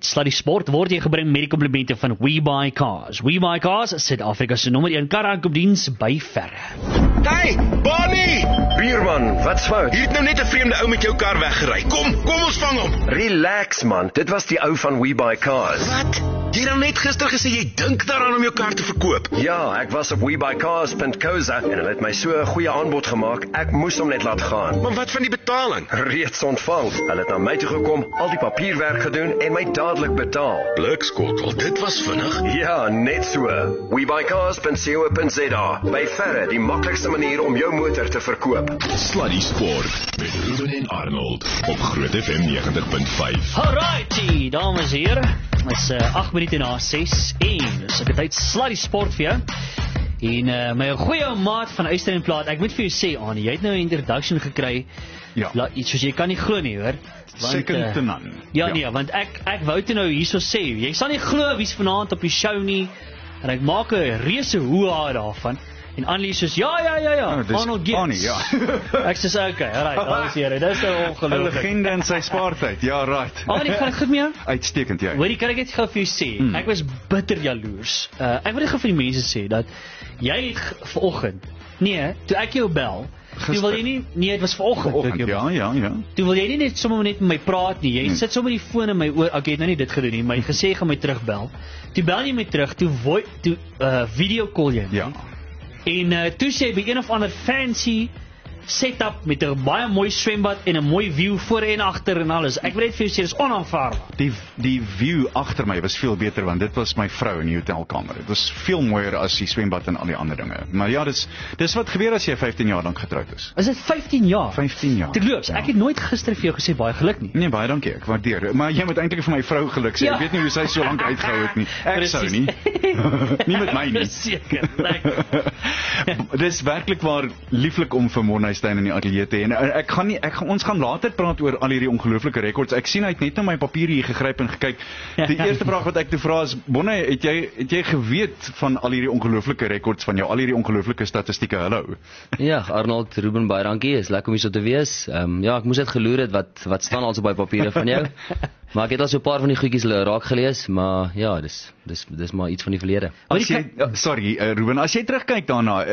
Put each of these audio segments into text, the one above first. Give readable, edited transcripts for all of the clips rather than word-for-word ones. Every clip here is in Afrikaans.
Sluddy Sport word jy gebring met die komplimente van WeBuyCars. WeBuyCars, Suid-Afrika se nommer 1 kar-aankoopdiens by verre. Hey, Bonnie! Buurman, wat's fout? Hier het nou net 'n vreemde ou met jou kar weggery. Kom ons vang hom. Relax man, dit was die ou van WeBuyCars. Wat? Jy het dan net gister gesê jy dink daaraan om jou kar te verkoop. Ja, ek was op WeBuyCars.co.za en hulle het my so 'n goeie aanbod gemaak, ek moes hom net laat gaan. Maar wat van die betaling? Reeds ontvang. Hulle het na my toe gekom, al die papierwerk gedoen en my dadelik betaal. Blikskottel, dit was vinnig. Ja, net so. WeBuyCars.co.za. By verre die maklikste manier om jou motor te verkoop. Sluddy Sport met Ruben en Arnold op Groot FM 90.5. Alrighty, dames en heren. Het is 8 minute na 6 en dus ek het tyd Sluddy Sport vir jou. En my goeie maat van Uister en Plaat, ek moet vir jou sê, Annie, jy het nou 'n introduction gekry. Ja. Iets soos jy kan nie glo nie, hoor. Second to none. Ja, nee, want ek wou toe nou hierso sê, jy sal nie glo wie's vanaand op die show nie. En ek maak 'n reuse hoeha daarvan. En Annelie soos, ja, Arnold Gibbs. Annie, ja. Ek sê, okay, alright, dames en heren, dit is nou 'n ongelooflik. legende in sy spaartyd, ja, right. Annelie, gaan ek goed met jou? Uitstekend, ja. Hoorie, kan ek net gou vir jou sê, ek was bitter jaloers. Ek wil net gou vir die mense sê, dat jy vanoggend, toe ek jou bel, toe wil jy nie, het was vanoggend. Ja. Toe wil jy nie net sommer net met my praat nie, jy sit sommer die foon in my oor, ek het nou nie dit gedoen nie, maar jy gesê, gaan my terugbel. Toe bel jy my terug, toe video call jy my. Ja. En toe sê by een of ander fancy setup met 'n baie mooi swembad en 'n mooi view voor en agter en alles. Ek wil net vir jou sê, dis onaanvaarbaar. Die view agter my was veel beter, want dit was my vrou in die hotelkamer. Dit was veel mooier as die swembad en al die ander dinge. Maar ja, dis wat gebeur as jy 15 jaar lank getroud is. Is dit 15 jaar? 15 jaar. Terloops, ek het nooit gister vir jou gesê baie geluk nie. Nee, baie dankie, ek waardeer. Maar jy moet eintlik vir my vrou geluk sê. Ja. Ek weet nie hoe sy so lank uitgehou het nie. Ek sou nie. Nie met my nie. Seker, lekker. Dis werklik waar lieflik om vir Monhuistein in die ateljee te hê. En ons gaan later praat oor al hierdie ongelooflike rekords. Ek sien hy het net na my papier hier gegryp en gekyk. Die eerste vraag wat ek te vra is, Bonne, het jy geweet van al hierdie ongelooflike rekords van jou, al hierdie ongelooflike statistieke? Hallo. Ja, Arnold, Ruben, baie dankie. Is lekker om hier so te wees. Ja, ek moes net geloer het wat staan al so baie papiere van jou. Maar ek het al so 'n paar van die goedjies raak gelees, maar ja, dis maar iets van die verlede. Sorry, Ruben, as jy terugkyk daarna,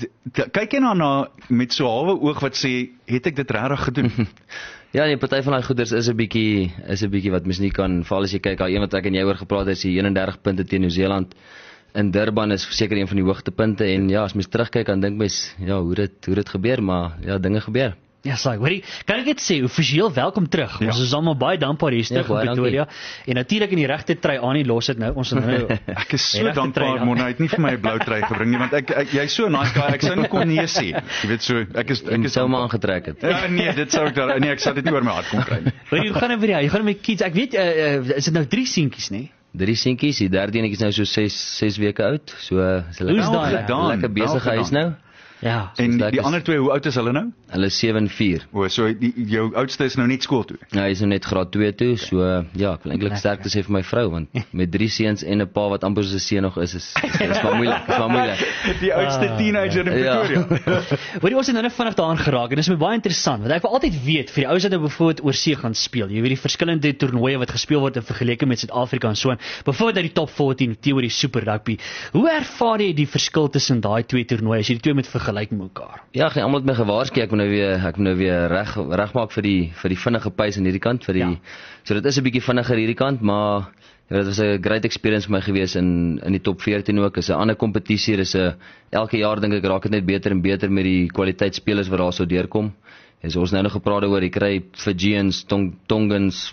kyk jy daarna met so 'n halwe oog wat sê, het ek dit regtig gedoen? Ja, nee, party van daai goeders is 'n bietjie wat mens nie kan, veral as jy kyk, al een wat ek en jy oor gepraat het, is die 31 punte teen Nieu-Seeland in Durban is seker een van die hoogtepunte, en ja, as mens terugkyk, dan dink mens, ja, hoe dit gebeur, maar ja, dinge gebeur. Ja, sorry, hoorie, kan ek net sê, offisieel welkom terug. Ja. Ons is allemaal baie dankbaar hier terug in Pretoria. En natuurlijk in die regte trui, Annie los het nou. Ons het nou ek is so dankbaar, Mona, hy het nie vir my 'n blou trui gebring nie, want jy is so 'n nice guy, ek sou nie kon nee sê. Jy weet so, ek is sou maar aangetrek het. Ja, nee, dit sou ek sou dit nie oor my hart kon kry nie. Hoorie, hoe gaan dit vir jou? Jy gaan met kids. Ek weet, is dit nou 3 seentjies, nee? 3 seentjies, die derde enetjie is nou so 6 weke oud. So is lekker besig huis nou. Ja. En die ander twee, hoe oud is hulle nou? Hulle is 7 en 4. O, so jou oudste is nou net skool toe. Ja, hy is nou net graad 2 toe, so ja, ek wil eintlik sterkte sê vir my vrou, want met 3 seuns en 'n pa wat amper soos 'n seun nog is maar moeilik. Die oudste teenager in Pretoria. Hoorie, ons het nou net vinnig daaraan geraak, en dit is my baie interessant, want ek wil altyd weet, vir die ouens wat nou bijvoorbeeld oor see gaan speel, jy weet die verskillende toernooie wat gespeel word in vergeleke met Suid-Afrika en so aan, bijvoorbeeld uit die top 14, teorie Super Rugby, hoe ervaar jy die verskil tussen daai twee toernooie, as jy die twee moet vergelyk met mekaar? Ja, geen almal het my gewaarsku, ek moet nou weer regmaak vir die vinnige pace aan hierdie kant, so dit is 'n bietjie vinniger hierdie kant, maar ja, dit was 'n great experience vir my gewees in die top 14 ook. Is 'n ander kompetisie, elke jaar dink ek raak dit net beter en beter met die kwaliteit spelers wat daar sou deurkom. En so ons nou nog gepraat oor, jy kry Fijians, Tongans,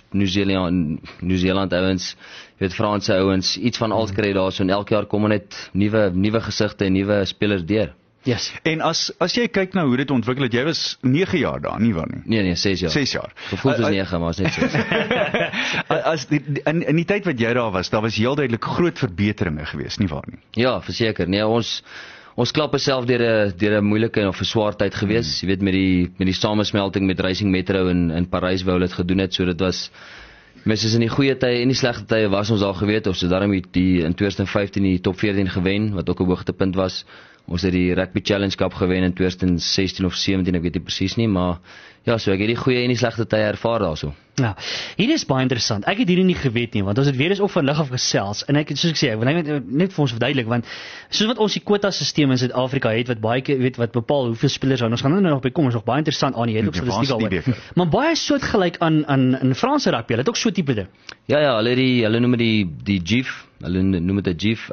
Nieu-Seeland ouens, jy weet Franse ouens, iets van alles kry daar, so en elke jaar kom net nuwe gesigte en nuwe spelers deur. Yes. En as jy kyk nou hoe dit ontwikkel het, jy was 9 jaar daar, nie waar nie? Nee, 6 jaar. 6 jaar. Gevoel is 9, maar is net 6. In die tyd wat jy daar was heel duidelik groot verbeteringe gewees, nie waar nie? Ja, verseker. Nee, ons klap self deur 'n moeilike of 'n swaar tyd gewees. Jy weet met die samesmelting met Racing Metro in Parys wou hulle dit gedoen het, so dit was mens is in die goeie tye en die slegte tye was ons al geweet, ons het daarom in 2015 die top 14 gewen, wat ook 'n hoogtepunt was. Ons het die Rugby Challenge Cup gewen in 2016 of 17, ek weet nie presies nie, maar ja, so ek het die goeie en die slegte tye ervaar daarso. Ja, hier is baie interessant. Ek het hierdie nie geweet nie, want ons het weer eens op van lig af gesels en ek het soos ek sê, ek wil net vir ons verduidelik, want soos wat ons die kwota-sisteem in Suid-Afrika het wat baie weet wat bepaal hoeveel spelers ons gaan nou nog by kom, is nog baie interessant aan, jy het ook statistiek al. Maar baie soortgelyk aan Franse rugby, hulle het ook so tipe ding. Ja, hulle noem die GIF, hulle noem dit 'n GIF.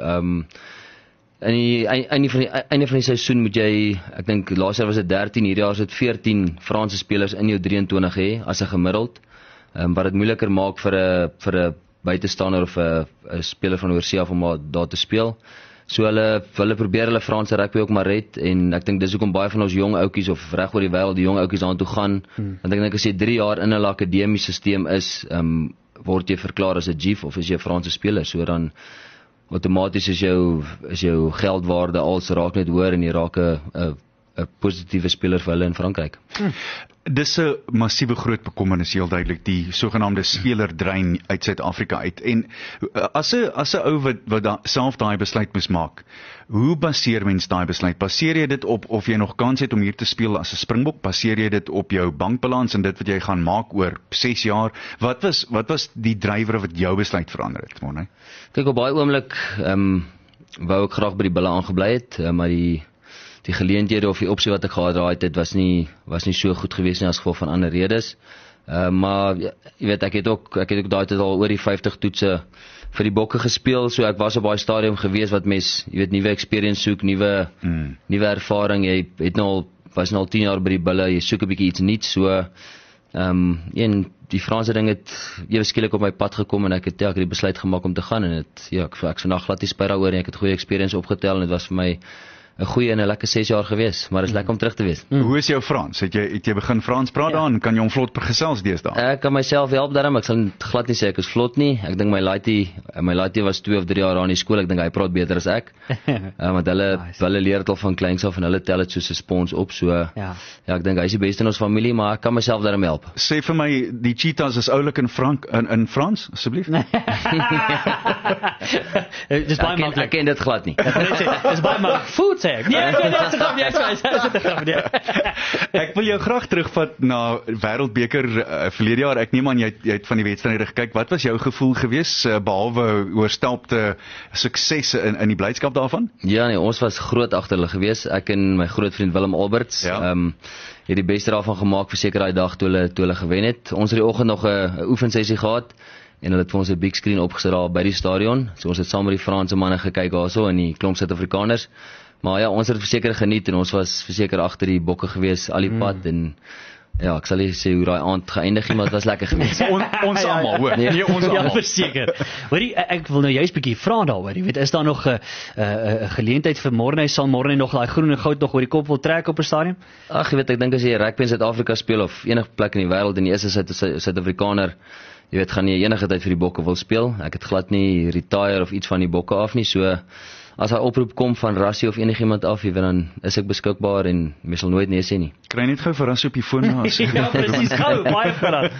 In die einde van die seisoen moet jy, ek dink laas jaar was dit 13, hierdie jaar is dit 14 Franse spelers in jou 23 hê as 'n gemiddeld. Wat dit moeiliker maak vir 'n buitestander of 'n speler van oorsee af om daar te speel. So hulle probeer hulle Franse rugby ook maar red en ek dink dis hoekom baie van ons jong ouetjies of reg oor die wêreld die jong ouetjies daartoe gaan. Want ek dink as jy 3 jaar in hulle akademiese stelsel is, word jy verklaar as 'n GIF of as jy 'n Franse speler, so dan outomaties is jou geldwaarde als raak net hoër en jy raak 'n positiewe speler vir hulle in Frankryk. Dis 'n massiewe groot bekommernis, heel duidelik, die sogenaamde spelerdrein uit Suid-Afrika uit. En as 'n ou wat self daai besluit moes maak, hoe baseer mens daai besluit? Baseer jy dit op of jy nog kans het om hier te speel as 'n Springbok? Baseer jy dit op jou bankbalans en dit wat jy gaan maak oor 6 jaar? Wat was die drywer wat jou besluit verander het, Morne? Kyk, op baie oomblik wou ek graag by die Bulle aangebly het, maar die geleenthede of die opsie wat ek gehad het was nie so goed gewees nie as gevolg van ander redes. Maar jy weet, ek het ook daai tyd al oor die 50 toetse vir die Bokke gespeel, so ek was op baie stadium gewees wat mens, jy weet, nuwe experience soek, nuwe ervaring. Jy het was al 10 jaar by die Bulle, jy soek 'n bietjie iets nuuts, so en die Franse ding het ewe skielik op my pad gekom en ek het die besluit gemaak om te gaan en ek vandag glad nie spyt daaroor nie. Ek het goeie experience opgetel en dit was vir my 'n goeie en 'n lekker 6 jaar gewees, maar dit is lekker om terug te wees. Hoe is jou Frans? Het jy begin Frans praat dan? Kan jy hom vlot gesels deesdae? Ek kan myself help daarmee. Ek sal glad nie sê ek is vlot nie. Ek dink my laaitie was 2 of 3 jaar aan die skool. Ek dink hy praat beter as ek. Want hulle leer dit al van kleins af en hulle tel dit soos 'n spons op, so ja, ek dink hy is die beste in ons familie, maar ek kan myself daarmee help. Sê vir my, die Cheetahs is oulik in Frans, asseblief? Dis baie maklik. Ek ken dit glad nie. Dis baie maklik. Food sê ek. Ek wil jou graag terugvat na Wêreldbeker verlede jaar. Ek neem aan jy het van die wedstryde gekyk. Wat was jou gevoel gewees behalwe oorstelpte suksesse in die blydskap daarvan? Ja nee, ons was groot agter hulle gewees. Ek en my groot vriend Willem Alberts het die beste daarvan gemaak vir seker daai dag toe hulle gewen het. Ons het die oggend nog 'n oefensessie gehad en hulle het vir ons 'n big screen opgesit daar by die stadion. So ons het saam met die Franse manne gekyk daarso en die klomp Suid-Afrikaners. Maar ja, ons het verseker geniet en ons was verseker agter die Bokke gewees al die pad en ja, ek sal nie sê hoe daai aand geëindig het, maar dit was lekker geweest. Ons almal, hoor. Nee, ons almal. Ja, verseker. Hoorie, ek wil nou juist 'n bietjie vra daaroor. Jy weet, is daar nog 'n geleentheid vir Morne? Sal Morne nog daai groen en goud nog oor die kop wil trek op 'n stadium? Ag, jy weet, ek dink as jy rugby in Suid-Afrika speel of enige plek in die wêreld en jy is 'n Suid-Afrikaner, jy weet, gaan jy enige tyd vir die Bokke wil speel. Ek het glad nie retire of iets van die Bokke af nie, so as hy oproep kom van Rassie of enigiemand af, dan is ek beskikbaar en mens sal nooit nee sê nie. Kry net gou vir Rassie op die foon na. Ja, presies, gou, baie graag.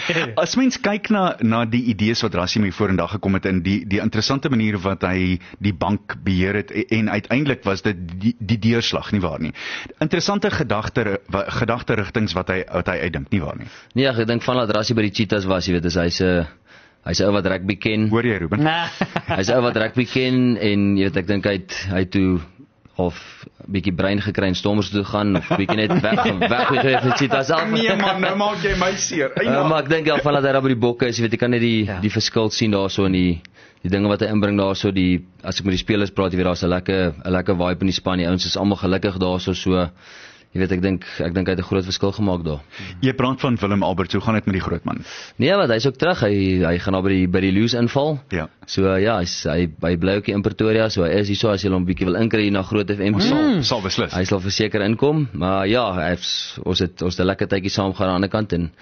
As mens kyk na die idees wat Rassie mee vorendag gekom het en die interessante manier wat hy die bank beheer het en uiteindelik was dit die deurslag, nie waar nie. Interessante gedagterigtings wat hy uitdink, nie waar nie. Nee, ek dink van dat Rassie by die Cheetahs was, jy weet, hy's 'n ou wat rugby ken. Hoor jy, Ruben? Hy's 'n ou wat rugby ken en jy weet, ek dink hy toe of bietjie brein gekry en Stormers toe gaan of bietjie net weg met Cheetahs af. Nee man, nou maak jy my seer. Maar ek dink van dat hy daar by die Bokke is, jy weet, jy kan net die verskil sien daarso in die dinge wat hy inbring daarso, as ek met die spelers praat, jy weet, daar's 'n lekker vibe in die span. Die ouens is almal gelukkig daarso, so jy weet, ek dink hy het 'n groot verskil gemaak daar. Jy praat van Willem Alberts, hoe gaan dit met die groot man? Nee, want hy's ook terug. Hy gaan nou by die Loos inval. Ja. So ja, hy bly ook in Pretoria, so hy is hier so as jy hom 'n bietjie wil inkry na Groot FM. Sal beslis. Hy sal verseker inkom, maar ja, ons het 'n lekker tydjie saam gaan aan die ander kant en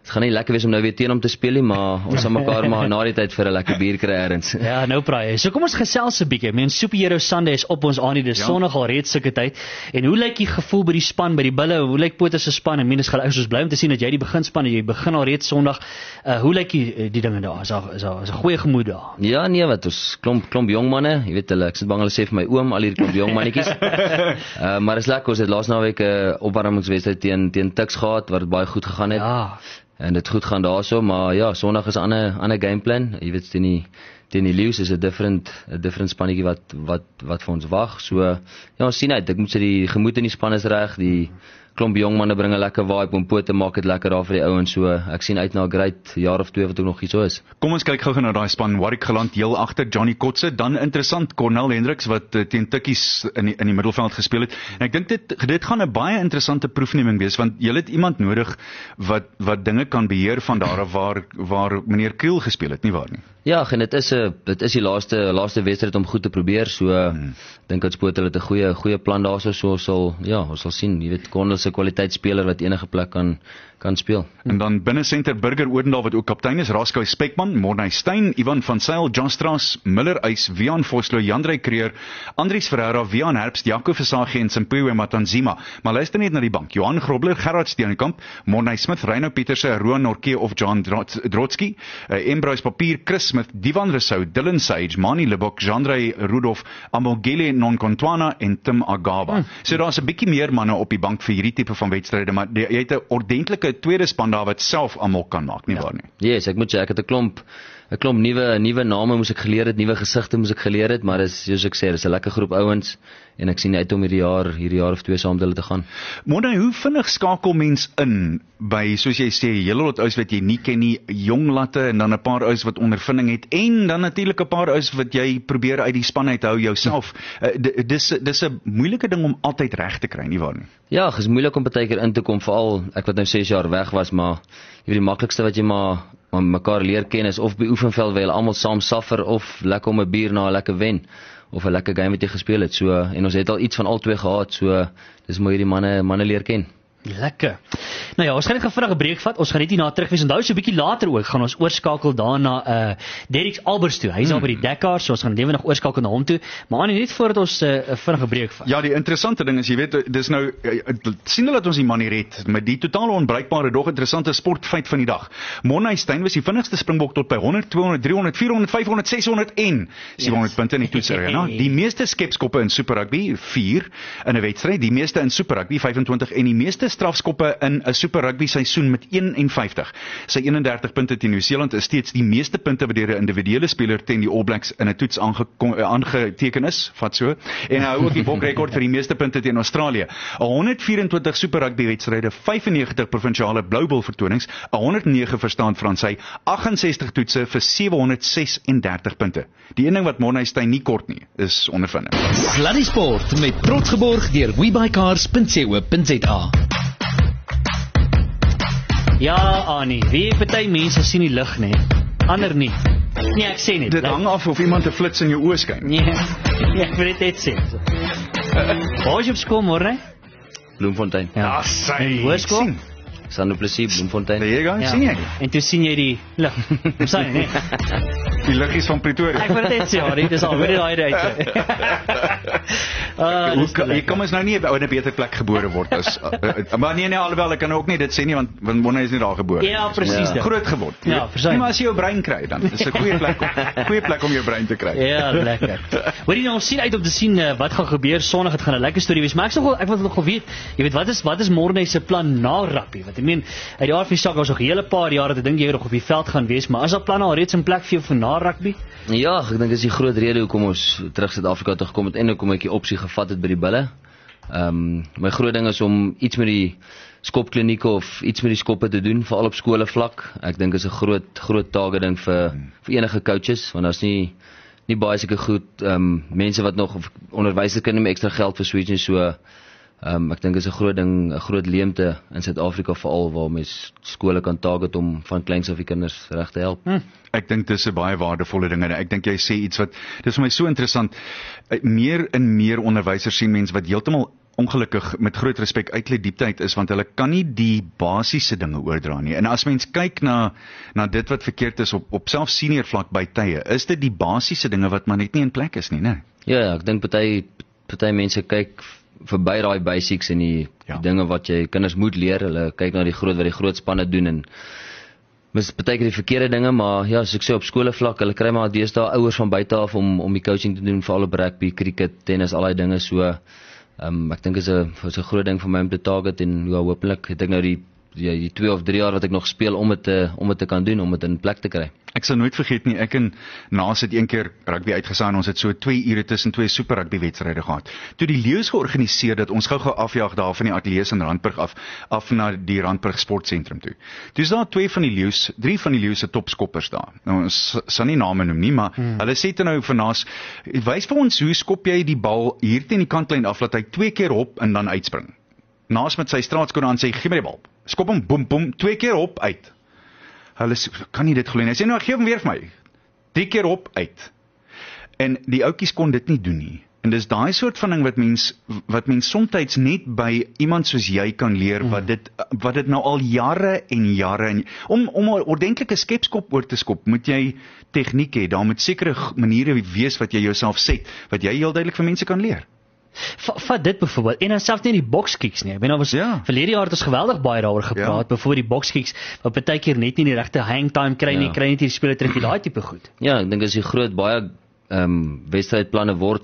dit gaan nie lekker wees om nou weer teen hom te speel nie, maar ons sal mekaar maar na die tyd vir 'n lekker bier kry ergens. Ja, nou praai jy. So kom ons gesels 'n bietjie. Superhero Sunday is op ons aan, dis Sondag al reeds sulke tyd. En hoe lyk die gevoel by die span, by die bulle? Hoe lyk Pote se span? En minus gaan ons bly om te sien dat jy die beginspan en jy begin al reeds Sondag. Hoe lyk die dinge daar? Is daar 'n goeie gemoed daar? Ja, nee, wat ons klomp jong manne, jy weet ek sit bang hulle sê vir my oom al hierdie klomp jong mannetjies. Maar is lekker, ons het laas naweek 'n opwarmingswedstryd teen Tuks gehad wat baie goed gegaan het. Ja. En dit goed gaan daarso, maar ja, Sondag is 'n ander gameplan. Jy weet teen die Lions is 'n different spannetjie wat vir ons wag. So ja, ons sien uit. Ek moet sê die gemoed in die span is reg. Die klomp jong manne bring 'n lekker vibe om Pote maak dit lekker daar vir die ouens. So ek sien uit na 'n great jaar of 2 wat ook nog hier so is. Kom ons kyk gou na daai span. Warwick geland heel agter Johnny Kotse, dan interessant Cornel Hendricks wat teen Tikkies in die middelveld gespeel het. En ek dink dit gaan 'n baie interessante proefneming wees want jy het iemand nodig wat dinge kan beheer van daar af waar meneer Kriel gespeel het, nie waar nie? Ja, en dit is die laaste wedstryd om goed te probeer. So dink dat Pote het 'n goeie plan daarso. So ons sal sien. Jy weet Cornel se kwaliteitsspeler wat enige plek kan speel. En dan binne senter Burger Odendaal wat ook kaptein is, Raskau Spekman, Morney Steyn, Ivan van Sail, John Strauss, Miller Eis, Wian Vosloo, Jandrey Creer, Andries Ferreira, Wian Herbst, Jaco Versaagie en Simpiwe Matanzima. Maar luister net na die bank. Johan Grobler, Gerard Steenkamp, Morney Smith, Reino Pieterse, Roan Norke of John Drotsky, Embruis Papier, Chris Smith, Divan Rousseau, Dylan Sage, Mani Lebok, Jandrey Rudolph, Amogele Nonkontwana en Tim Agaba. So daar's 'n bietjie meer manne op die bank vir hierdie tipe van wedstryde, maar jy het 'n ordentlike tweede span daar wat self almal kan maak, nie waar nie? Yes, ek moet sê ek het 'n klomp nuwe name moes ek geleer het, nuwe gesigte moes ek geleer het, maar soos ek sê, dis 'n lekker groep ouens en ek sien uit om hierdie jaar of 2 saam met hulle te gaan. Mona, hoe vinnig skakel mens in by, soos jy sê, hele lot ouens wat jy nie ken nie, jong latte en dan 'n paar ouens wat ondervinding het en dan natuurlik 'n paar ouens wat jy probeer uit die span uit hou jouself. Dis 'n moeilike ding om altyd reg te kry, nie waar nie? Ja, dit is moeilik om partykeer in te kom, veral ek wat nou 6 jaar weg was, maar jy weet die maklikste wat jy maar mekaar leer ken is of by oefenveld waar jy almal saam suffer of lekker om 'n bier na 'n lekker wen of 'n lekker game wat jy gespeel het. So en ons het al iets van al twee gehad, so dis mooi hierdie manne leer ken. Lekker. Nou ja, ons gaan net 'n vinnige breek vat. Ons gaan net hierna terug wees. Onthou so 'n bietjie later ook gaan ons oorskakel daarna Derrick Alberts toe. Hy's al by die Dakar, so ons gaan lewendig oorskakel na hom toe. Maar Annie, net voordat ons 'n vinnige breek vat. Ja, die interessante ding is, jy weet, dis nou sien hulle dat ons die man hier het met die totale onbruikbare dog interessante sportfeit van die dag. Morney Steyn was die vinnigste springbok tot by 100, 200, 300, 400, 500, 600 en 700 punte in die toetsry. Die meeste skepskoppe in Super Rugby 4 in 'n wedstryd, die meeste in Super Rugby 25 en die meeste strafskoppe in 'n Super Rugby seisoen met 51. Sy 31 punte teen Nieu-Seeland is steeds die meeste punte wat deur 'n individuele speler teen die All Blacks in 'n toets aangeteken is, vat so. En hy hou ook die bokrekord vir die meeste punte teen Australië. 124 Super Rugby wedstryde, 95 provinsiale Blue Bull vertonings, 109 verstaan Fransy, 68 toetse vir 736 punte. Die een ding wat Morney Steyn nie kort nie, is ondervinding. Sluddy Sport met trots geborg deur webuycars.co.za. Ja, Annie, wie party mense sien die lig, nee. Ander nie. Nee, ek sê nie. Dit hang af of iemand 'n flits in jou oë skyn. Nee, ek wil dit net sê. Waar is jy op skool môre? Bloemfontein. Ja, sy. Hoërskool? Sando Plessis, Bloemfontein. Daar jy gaan, sien jy? En toe sien jy die lig. Sien nee. Die liggies van Pretoria. Ek wil dit net sê, Annie, dis al weer daai uit. Jy kom ons nou nie op 'n beter plek gebore word as maar nee, alhoewel ek kan ook nie dit sê nie want Morney is nie daar gebore. Ja, presies. Ja. Groot geword. Ja, verseker. Nee, maar as jy jou brein kry dan is 'n goeie plek om jou brein te kry. Ja, lekker. Hoorie nou, ons sien uit om te sien wat gaan gebeur Sondag. Dit gaan 'n lekker storie wees, maar ek wil nog weet, jy weet wat is Morney se plan na rugby? Want ek meen, uit die aard van die saak was nog 'n hele paar jare dat ek dink jy nog op die veld gaan wees, maar is daar planne al reeds in plek vir jou vir na rugby? Ja, ek dink dis die groot rede hoekom ons terug Suid-Afrika toe gekom het en hoekom ek die opsie gevat het by die bulle. My groot ding is om iets met die skopklinieke of iets met die skoppe te doen, veral op skole vlak. Ek dink is 'n groot taak ding vir enige coaches, want daar's nie baie seker goed mense wat nog onderwysers kan nie meer ekstra geld vir switch en so. Ek dink is 'n groot ding, 'n groot leemte in Suid-Afrika veral waar mens skole kan target om van kleins af die kinders reg te help. Ek dink dis 'n baie waardevolle ding en ek dink jy sê iets wat dis vir my so interessant. Meer en meer onderwysers sien mense wat heeltemal ongelukkig met groot respek uit hulle diepte uit is, want hulle kan nie die basiese dinge oordra nie. En as mens kyk na dit wat verkeerd is op self senior vlak by tye, is dit die basiese dinge wat maar net nie in plek is nie, né? Ja, ek dink party mense kyk verby daai basics en die dinge wat jy kinders moet leer. Hulle kyk na wat die groot spanne doen en mis partykeer die verkeerde dinge, maar ja, soos ek sê op skole vlak, hulle kry maar deesdae ouers van buite af om die coaching te doen, veral op rugby, cricket, tennis, al daai dinge so. Ek dink is 'n groot ding vir my om te target en ja, hopelik het ek nou die 2 of 3 jaar wat ek nog speel om dit te kan doen, om dit in plek te kry. Ek sal nooit vergeet nie, ek en Naas het een keer rugby uitgesaai en ons het so 2 ure tussen 2 super rugby wedstryde gehad. Toe die Leeu's georganiseer dat ons gou afjaag daar van die ateljees in Randburg af na die Randburg sportsentrum toe. Dis daar 3 van die Leeu's se topskoppers daar. Nou ons sal nie name noem nie, maar hulle sê toe nou vir Naas, wys vir ons hoe skop jy die bal hier teen die kantlyn af dat hy 2 keer hop en dan uitspring. Naas met sy straatskoene aan sê, gee my die bal. Skop hom, boem, boem, 2 keer op, uit. Hulle kan nie dit glo nie. Hy sê, nou, gee hom weer vir my. 3 keer op, uit. En die ouetjies kon dit nie doen nie. En dis daai soort van ding wat mens soms net by iemand soos jy kan leer, wat dit nou al jare en jare, om 'n ordentlike skepskop oor te skop, moet jy tegniek hê, daar moet sekere maniere wees wat jy jouself set, wat jy heel duidelik vir mense kan leer. Vat dit byvoorbeeld, en dan selfs nie die boxkicks nie. Ek bedoel, verlede jaar het ons geweldig baie daaroor gepraat, byvoorbeeld die boxkicks, wat partykeer net nie die regte hangtime kry nie, kry net die speler terug, daai tipe goed. Ja, ek dink as die groot baie wedstrydplanne word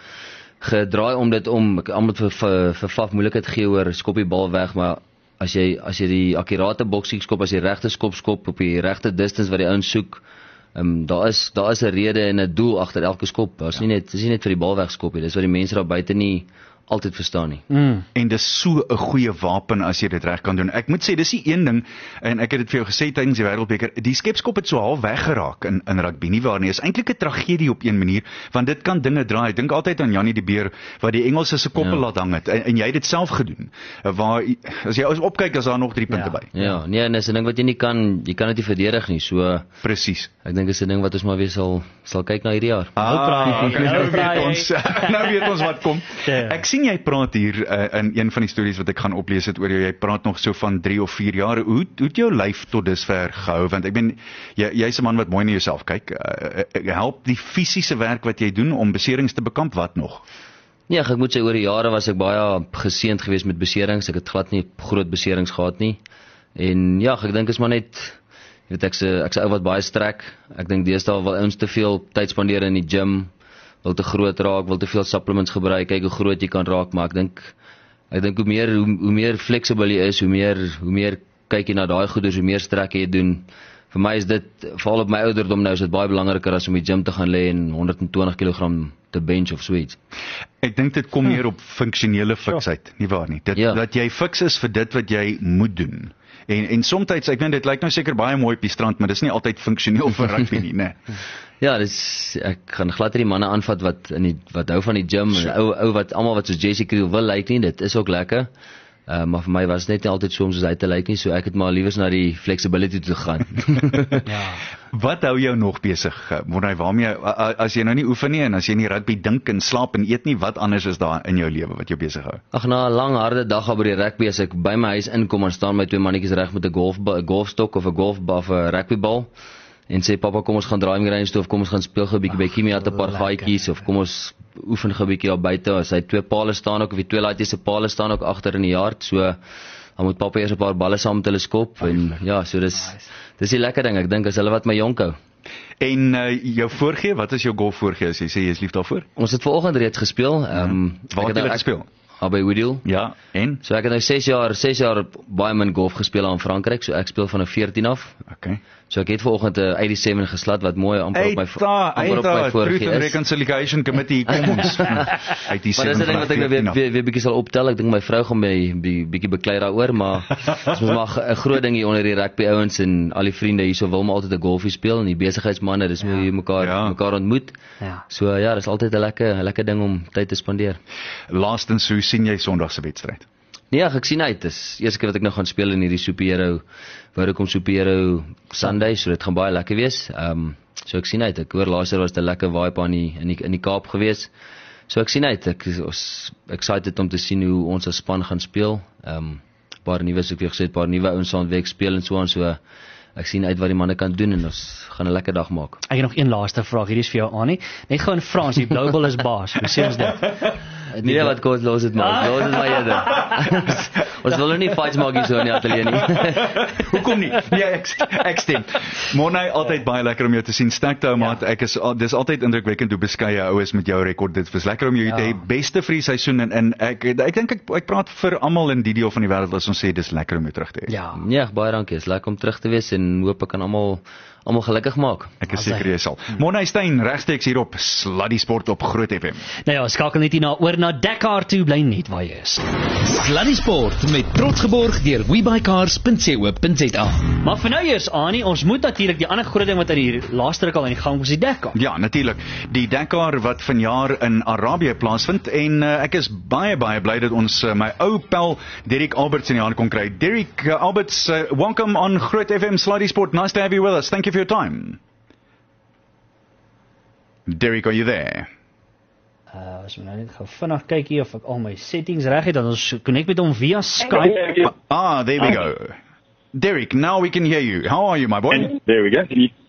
gedraai om dit almal vir Faf moeilikheid gee oor skop die bal weg, maar as jy die akkurate boxkick skop, as jy regte skop op die regte distance wat die ouens soek, daar is 'n rede en 'n doel agter elke skop. Dis nie net vir die bal wegskop nie. Dis wat die mense daar buite nie altyd verstaan nie. En dis so 'n goeie wapen as jy dit reg kan doen. Ek moet sê, dis die een ding, en ek het dit vir jou gesê tydens die Wêreldbeker, die skepskop het so half weggeraak in rugby, nie waar nie. Is eintlik 'n tragedie op een manier, want dit kan dinge draai. Ek dink altyd aan Jannie de Beer, wat die Engelse se koppel laat hang het, en jy het dit self gedoen, waar, as jy opkyk, is daar nog 3 punte by. Ja, nee, en dis 'n ding wat jy kan dit nie verdedig nie, so. Presies. Ek dink dis 'n ding wat ons maar weer sal kyk na hierdie jaar. Nou weet ons wat kom. Ek sien jy praat hier in een van die stories wat ek gaan oplees het oor jou, jy praat nog so van 3 of 4 jaar, hoe het jou lyf tot dusver gehou, want ek ben, jy's 'n man wat mooi na jouself kyk, help die fisiese werk wat jy doen om beserings te bekamp, wat nog? Ja, ek moet sê, oor die jare was ek baie geseënd geweest met beserings, ek het glad nie groot beserings gehad nie, en ja, ek dink is maar net, ek's 'n ou wat baie strek, ek dink deesdae wil ons te veel tyd spandeer in die gym, wil te groot raak, wil te veel supplements gebruik, kyk hoe groot jy kan raak, maar ek dink hoe meer flexible jy is, hoe meer kyk jy na daai goeders, hoe meer strek jy doen. Vir my is dit, veral op my ouderdom nou, is dit baie belangriker as om die gym te gaan lê en 120 kg te bench of so iets. Ek dink dit kom meer op funksionele fiksheid, nie waar nie? Dat jy fiks is vir dit wat jy moet doen. En soms, ek weet dit lyk nou seker baie mooi op die strand, maar dis nie altyd funksioneel vir rugby nie, né? Ja, ek gaan glad die manne aanvat wat hou van die gym, ou wat almal wat soos Jesse Kriel wil lyk nie, dit is ook lekker. Maar vir my was dit net nie altyd so om soos hy te lyk nie, so ek het maar liewers na die flexibility toe gaan. Wat hou jou nog besig? Waarmee, as jy nou nie oefen nie, en as jy nie rugby dink en slaap en eet nie, wat anders is daar in jou lewe wat jou besig hou? Ag, na 'n lang harde dag by die rugby, as ek by my huis inkom en staan my 2 mannetjies reg met 'n golfstok of 'n golfbal of 'n rugbybal, en sê, papa, kom ons gaan draai my range toe, of kom ons gaan speel gou 'n bietjie by Kimia, 'n paar gaatjies, of kom ons oefen gou 'n bietjie daar buite, as hy 2 palle staan ook, of die 2 laaitjies se palle staan ook agter in die yard, so, dan moet papa eers 'n paar balle saam met hulle skop, en ja, so dis die lekker ding, ek dink, is hulle wat my jonk hou. En jou voorgee, wat is jou golf voorgee, as jy sê jy is lief daarvoor? Ons het vanoggend reeds gespeel. Waar het jy gespeel? By Woodhill. Ja, en? So ek het nou 6 jaar baie min golf gespeel aan Frankryk, so ek speel van 14 af. Okay. So ek het vanoggend 'n 87 geslat wat mooi amper op my Truth and Reconciliation Committee, kom ons. Maar dis 'n ding wat ek nou weer bietjie sal optel. Ek dink my vrou gaan my bietjie beklei daaroor, maar ons mag 'n groot ding hier onder die rugby ouens en al die vriende hierso wil maar altyd 'n golfie speel, en die besigheidsmanne, dis hoe jy mekaar ontmoet. So ja, dis altyd 'n lekker ding om tyd te spandeer. Laastens, hoe sien jy Sondag se wedstryd? Nee, ek sien uit. Dis eerste keer wat ek nou gaan speel in hierdie Superhero, Vodacom Superhero Sunday, so dit gaan baie lekker wees. So ek sien uit. Ek hoor laas jaar was dit 'n lekker vibe in die Kaap gewees. So ek sien uit, ek is excited om te sien hoe ons as span gaan speel. Paar nuwe, soos ek weer gesê het, paar nuwe ouens saam week speel en so aan, so ek sien uit wat die manne kan doen en ons gaan 'n lekker dag maak. Ek het nog een laaste vraag, hierdie is vir jou Annie. Net gou in Frans, die blou bil is baas. Hoe sê ons dit? Nee, wat kos los dit maak. Los dit maar eerder. Ons wil nie fights maak hier so in die ateljee nie. Hoekom nie? Nee, ek stem. Morney, altyd baie lekker om jou te sien. Sterkte ou maat. Dis altyd indrukwekkend hoe beskeie ou is met jou rekord. Dit was lekker om jou te hê. Beste vir die seisoen en ek dink ek praat vir almal in die deel van die wêreld as ons sê dis lekker om jou terug te hê. Ja, baie dankie. Is lekker om terug te wees en hoop ek kan almal gelukkig maak. Ek is seker jy sal. Morney Steyn regstreeks hier op Sluddy Sport op Groot FM. Nou ja, skakel net hierna oor na Dakar toe, bly net waar jy is. Sluddy Sport met trots geborg deur webycars.co.za. Maar vir nou eers Annie, ons moet natuurlik die ander groot ding wat aan die laaste ruk al aan die gang was, die Dakar. Ja, natuurlik. Die Dakar wat vanjaar in Arabië plaasvind en ek is baie bly dat ons my ou pel Derek Alberts in die hand kon kry. Derek Alberts, welcome on Groot FM Sluddy Sport. Nice to have you with us. Thank you for your time. Derek, are you there? As we nou net gou vinnig kyk hier of ek al my settings reg het, dan ons connect met hom via Skype. There we go. Derek, now we can hear you. How are you, my boy? There we go.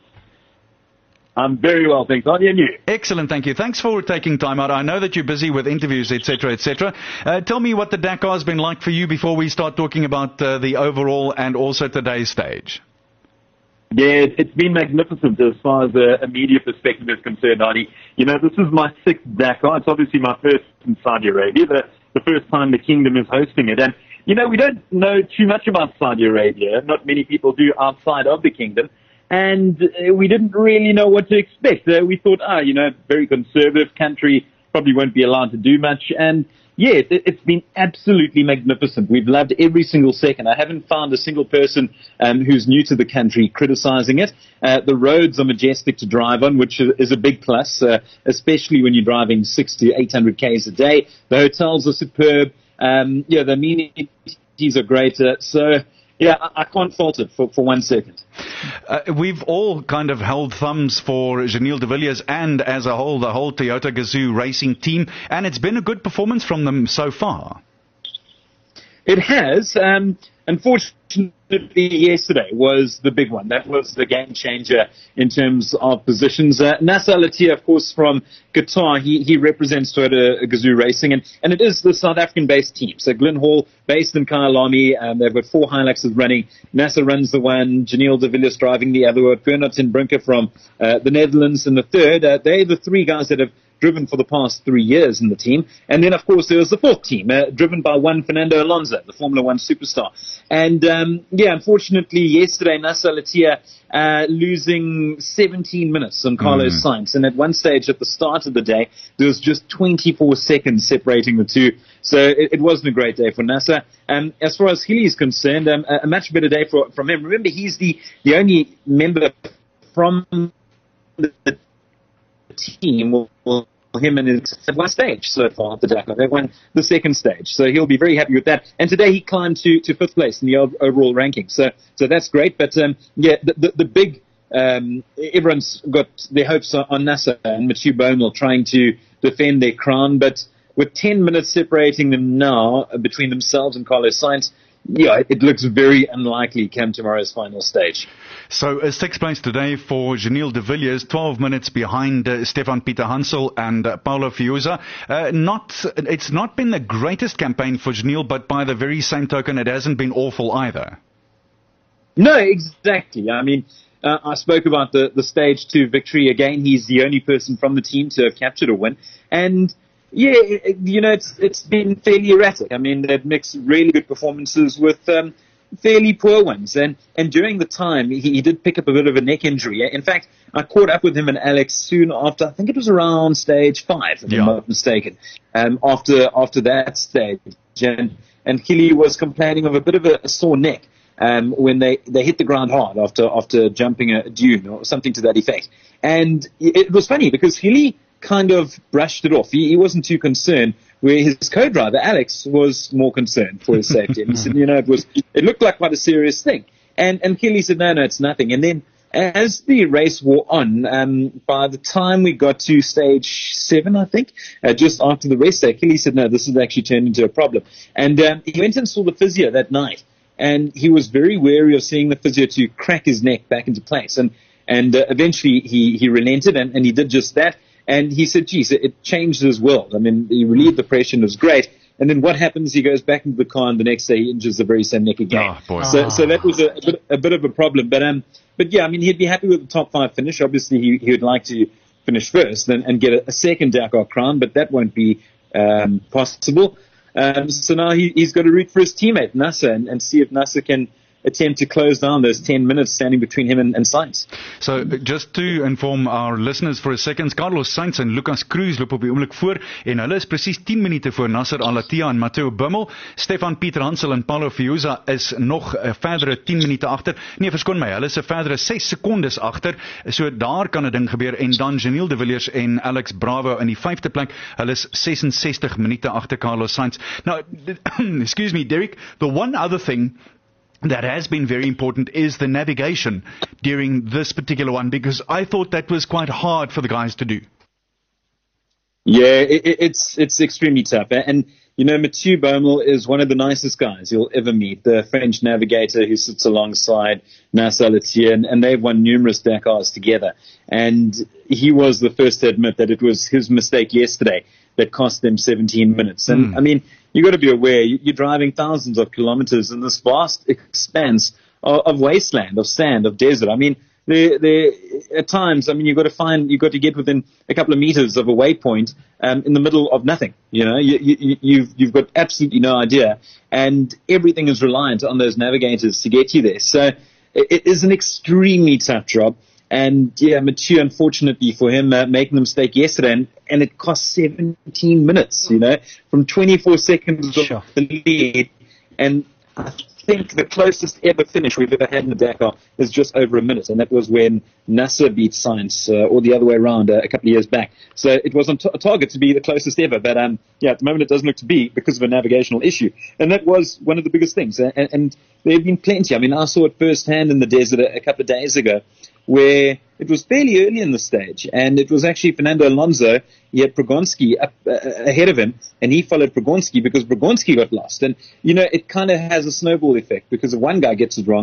I'm very well, thanks. How are you? Excellent, thank you. Thanks for taking time out. I know that you're busy with interviews, etc., etc. Tell me what the Dakar has been like for you before we start talking about the overall and also today's stage. Yeah, it's been magnificent as far as a media perspective is concerned, Arnie. You know, this is my 6th Dakar. It's obviously my first in Saudi Arabia, the first time the kingdom is hosting it. And, you know, we don't know too much about Saudi Arabia. Not many people do outside of the kingdom. And we didn't really know what to expect. We thought, very conservative country, probably won't be allowed to do much. And yeah, it's been absolutely magnificent. We've loved every single second. I haven't found a single person who's new to the country criticizing it. The roads are majestic to drive on, which is a big plus, especially when you're driving 600 to 800 Ks a day. The hotels are superb. The amenities are great. I can't fault it for 1 second. We've all kind of held thumbs for Giniel de Villiers and as a whole, the whole Toyota Gazoo racing team, and it's been a good performance from them so far. It has. Unfortunately, yesterday was the big one. That was the game changer in terms of positions. Nasser Al-Attiyah, of course, from Qatar, he represents Toyota Gazoo Racing, and it is the South African-based team. So Glyn Hall, based in Kyalami, they've got 4 Hiluxes running. Nasser runs the one, Giniel de Villiers driving the other, Fernand ten Brinker from the Netherlands in the third. They're the 3 guys that have driven for the past 3 years in the team. And then, of course, there was the 4th team, driven by one Fernando Alonso, the Formula 1 superstar. And, unfortunately, yesterday, Nasser Al-Attiyah losing 17 minutes on Carlos Sainz. And at one stage at the start of the day, there was just 24 seconds separating the two. So it wasn't a great day for Nasser. As far as Hilly is concerned, a much better day from him. Remember, he's the only member from the team, him and his at one stage so far at the Dakar. They won the 2nd stage, so he'll be very happy with that. And today he climbed to 5th place in the overall ranking, so that's great. But the big everyone's got their hopes on Nasser and Mathieu Boumel trying to defend their crown, but with 10 minutes separating them now between themselves and Carlos Sainz, it looks very unlikely come tomorrow's final stage. So 6th place today for Giniel de Villiers, 12 minutes behind Stefan Peter Hansel and Paulo Fiuza. It's not been the greatest campaign for Giniel, but by the very same token, it hasn't been awful either. No, exactly. I mean, I spoke about the stage 2 victory. Again, he's the only person from the team to have captured a win. And yeah, it's been fairly erratic. I mean, they've mixed really good performances with fairly poor ones. And during the time, he did pick up a bit of a neck injury. In fact, I caught up with him and Alex soon after, I think it was around stage 5, if I'm not mistaken, after that stage. And Hilly was complaining of a bit of a sore neck when they hit the ground hard after jumping a dune or something to that effect. And it was funny because Hilly kind of brushed it off. He wasn't too concerned, where his co-driver, Alex, was more concerned for his safety. And he said, it looked like quite a serious thing. And Hilly said, no, it's nothing. And then as the race wore on, by the time we got to stage 7, I think, just after the rest day, Achilles said, no, this has actually turned into a problem. And he went and saw the physio that night. And he was very wary of seeing the physio to crack his neck back into place. And eventually he relented and he did just that. And he said, geez, it changed his world. I mean, he relieved the pressure and it was great. And then what happens? He goes back into the car, and the next day he injures the very same neck again. Oh, boy. So that was a bit of a problem. But yeah, I mean, he'd be happy with the top 5 finish. Obviously, he would like to finish first and get a second Dakar crown, but that won't be possible. So now he's got to root for his teammate Nasser and see if Nasser can attempt to close down those 10 minutes standing between him and Sainz. So just to inform our listeners for a second, Carlos Sainz en Lucas Cruz loop op die oomblik voor en hulle is presies 10 minute voor Nasser Al-Attiyah en Matteo Bummel. Stefan Pieter Hansel en Paulo Fiuza is nog 'n verdere 10 minute agter. Nee, verskoon my, hulle is 'n verdere 6 sekondes agter. So daar kan 'n ding gebeur en dan Janiel de Villiers en Alex Bravo in die 5de plek. Hulle is 66 minute agter Carlos Sainz. Now, excuse me, Derek, the one other thing that has been very important is the navigation during this particular one, because I thought that was quite hard for the guys to do. Yeah, it's extremely tough. And, you know, Mathieu Baumel is one of the nicest guys you'll ever meet, the French navigator who sits alongside Nasser Al-Attiyah, and they've won numerous Dakars together. And he was the first to admit that it was his mistake yesterday that cost them 17 minutes. And, I mean, you got to be aware, you're driving thousands of kilometers in this vast expanse of wasteland, of sand, of desert. I mean, at times, I mean, you've got to get within a couple of meters of a waypoint in the middle of nothing. You know, you've got absolutely no idea, and everything is reliant on those navigators to get you there. So it is an extremely tough job. And yeah, Mathieu, unfortunately for him, making the mistake yesterday, and it cost 17 minutes, you know, from 24 seconds of the lead. And I think the closest ever finish we've ever had in the Dakar is just over a minute, and that was when Nasser beat Sainz, or the other way around, a couple of years back. So it was on a target to be the closest ever, but yeah, at the moment it doesn't look to be because of a navigational issue, and that was one of the biggest things. And there have been plenty. I mean, I saw it firsthand in the desert a couple of days ago, where it was fairly early in the stage, and it was actually Fernando Alonso. He had Progonski up ahead of him, and he followed Progonski because Progonski got lost. And, you know, it kind of has a snowball effect, because if one guy gets it wrong,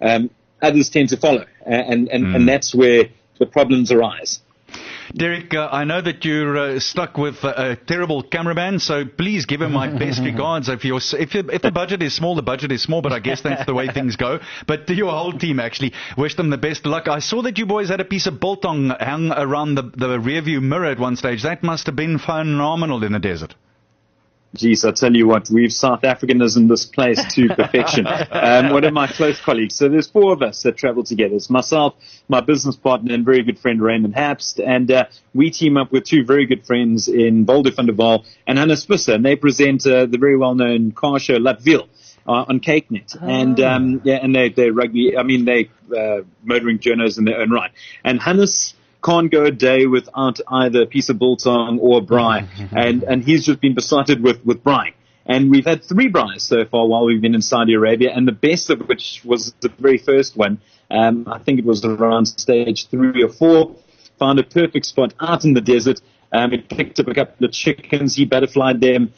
others tend to follow, and that's where the problems arise. Derek, I know that you're stuck with a terrible cameraman, so please give him my best regards. If the budget is small, the budget is small, but I guess that's the way things go. But to your whole team, actually, wish them the best luck. I saw that you boys had a piece of biltong hung around the rearview mirror at one stage. That must have been phenomenal in the desert. Geez, I tell you what, we've South Africanism this place to perfection. One of my close colleagues, so there's 4 of us that travel together. It's myself, my business partner and very good friend Raymond Hapst, and we team up with 2 very good friends in Boulder van der Waal and Hannes Visser, and they present the very well-known car show Latville on CakeNet. And yeah, and they're rugby, I mean, they motoring journos in their own right. And Hannes can't go a day without either a piece of biltong or a braai, and he's just been besotted with braai. And we've had 3 braais so far while we've been in Saudi Arabia, and the best of which was the very first one. I think it was around stage 3 or 4. Found a perfect spot out in the desert. He picked up a couple of chickens, he butterflied them,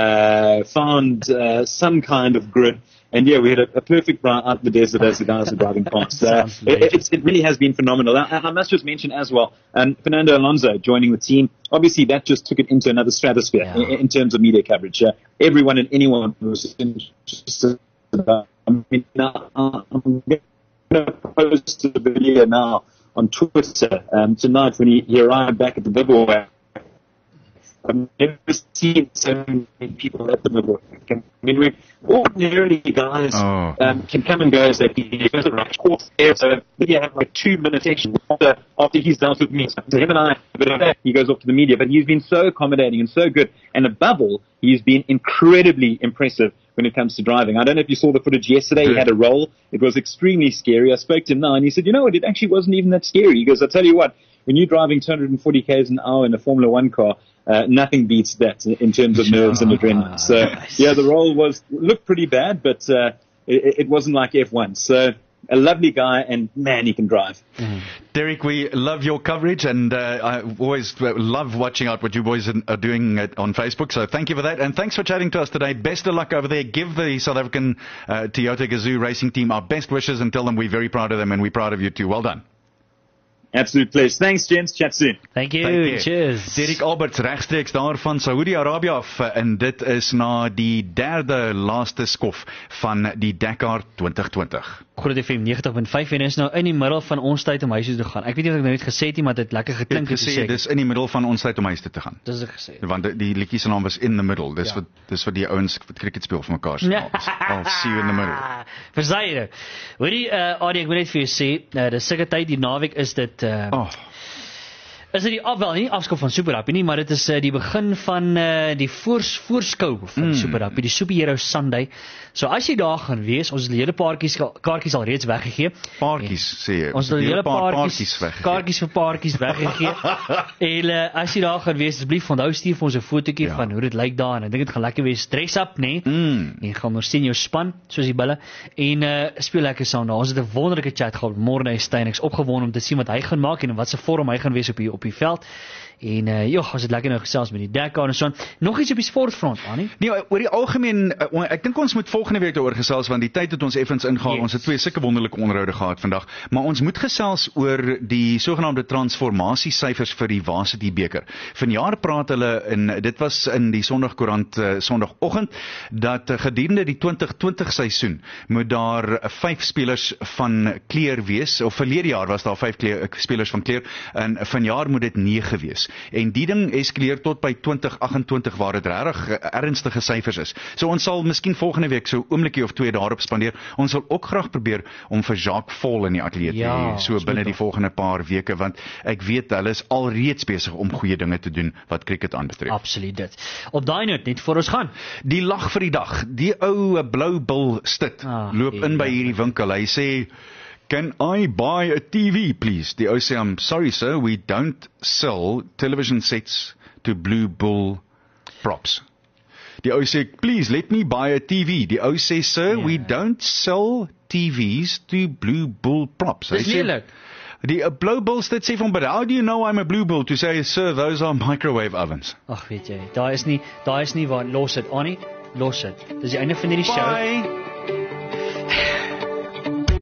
found some kind of grid. And yeah, we had a perfect braai out in the desert as the guys were driving past. It really has been phenomenal. I must just mention as well, Fernando Alonso joining the team. Obviously, that just took it into another stratosphere in terms of media coverage. Everyone and anyone was interested. I mean, now, I'm going to post a video now on Twitter tonight when he arrived back at the bivouac. I've never seen so many people at the bivouac. I mean, ordinarily guys can come and go as they please. So you have like 2-minute session after he's dealt with me. So him and I, he goes off to the media. But he's been so accommodating and so good. And above all, he's been incredibly impressive when it comes to driving. I don't know if you saw the footage yesterday. He had a roll. It was extremely scary. I spoke to him now, and he said, you know what, it actually wasn't even that scary. He goes, I tell you what, when you're driving 240 k's an hour in a Formula 1 car, nothing beats that in terms of nerves and adrenaline. So, yeah, the roll looked pretty bad, but it wasn't like F1. So, a lovely guy, and man, he can drive. Derek, we love your coverage, and I always love watching out what you boys are doing on Facebook, so thank you for that, and thanks for chatting to us today. Best of luck over there. Give the South African Toyota Gazoo racing team our best wishes and tell them we're very proud of them and we're proud of you too. Well done. Absolute pleasure. Thanks, gents. Chat soon. Thank you. Cheers. Derek Alberts rechtstreeks daar van Saudi-Arabië af, en dit is na die derde laaste skof van die Dakar 2020. Groot FM 90.5 en is nou in die middel van ons tyd om huis toe te gaan. Ek weet nie of ek nou net gesê het nie, maar dit het lekker geklink het gesê. Dis in die middel van ons tyd om huis toe te gaan. Dis ek gesê. Want die liedjie se naam was In the Middle. Dis wat die ouens wat cricket speel vir mekaar se naam. I'll see you in the middle. Versaai. Hoorie, Adi, ek moet net vir jou sê, dis seker tyd die naweek is dit is dit die afskop van Super Rugby nie, maar dit is die begin van die voorskou van Super Rugby, die Superhero Sunday. So as jy daar gaan wees, ons het die hele kaartjies al reeds weggegee. Paartjies, sê jy. Ons het die hele kaartjies vir paartjies weggegee. En as jy daar gaan wees, asseblief onthou stuur vir ons 'n fotootjie van hoe dit lyk daar, en ek dink dit gaan lekker wees. Dress up, nê? En gaan ons sien jou span, soos die bulle, en speel lekker saam daar. Ons het 'n wonderlike chat gehad met Morne Steyn. Ek's opgewonde om te sien wat hy gaan maak en wat se vorm hy gaan wees op die veld. En ons het lekker nou gesels met die Dakar en so. Nog iets op die sportfront, Annie? Nee, oor die algemeen, ek dink ons moet volgende week daaroor gesels, want die tyd het ons effens ingehaal. Yes. Ons het 2 sulke wonderlike onderhoude gehad vandag, maar ons moet gesels oor die sogenaamde transformasiesyfers vir die Varsity beker. Vanjaar praat hulle, en dit was in die Sondagkoerant Sondagoggend, dat gedurende die 2020 seisoen moet daar 5 spelers van kleur wees, of verlede jaar was daar 5 spelers van kleur, en vanjaar moet dit 9 wees. En die ding eskaleer tot by 2028 waar dit regtig ernstige syfers is. So ons sal miskien volgende week so oomblikie of 2 daarop spandeer. Ons sal ook graag probeer om vir Jacques Vol in die ateljee te hê, so binne die volgende paar weke, want ek weet hulle is alreeds besig om goeie dinge te doen wat cricket aanbetref. Absoluut dit. Op daai noot net voor ons gaan. Die lag vir die dag. Die ou blou bil Stit loop in by hierdie winkel. Hy sê, "Can I buy a TV, please?" Die ou sê, "I'm sorry, sir, we don't sell television sets to Blue Bull props." Die ou sê, "Please, let me buy a TV." Die ou sê, "Sir, we don't sell TVs to Blue Bull props." Dis lelik. Die Blue Bull Stit sê van, "But how do you know I'm a Blue Bull?" To say, "Sir, those are microwave ovens." Ag, weet jy, daar is nie waar los dit, Annie, los dit. Dis die einde van hierdie show. Bye.